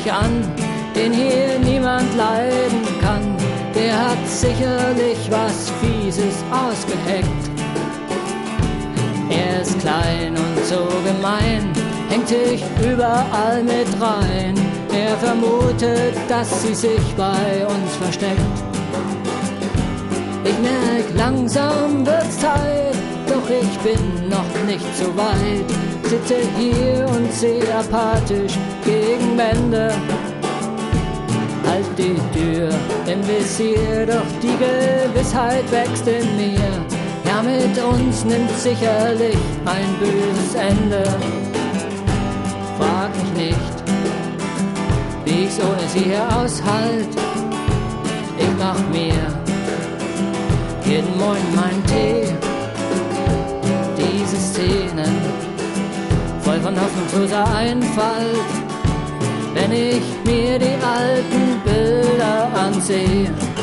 mich an, den hier niemand leiden kann. Der hat sicherlich was Fieses ausgeheckt. Er ist klein und so gemein, hängt sich überall mit rein. Er vermutet, dass sie sich bei uns versteckt. Ich merk, langsam wird's Zeit, doch ich bin noch nicht so weit. Sitze hier und seh apathisch gegen Wände. Halt die Tür im Visier, doch die Gewissheit wächst in mir. Ja, mit uns nimmt sicherlich ein böses Ende. Frag mich nicht, wie ich's ohne sie hier aushalt. Ich mach mir jeden Morgen meinen Tee. Diese Szenen voll von hoffnungsloser Einfalt, wenn ich mir die alten Bilder ansehe.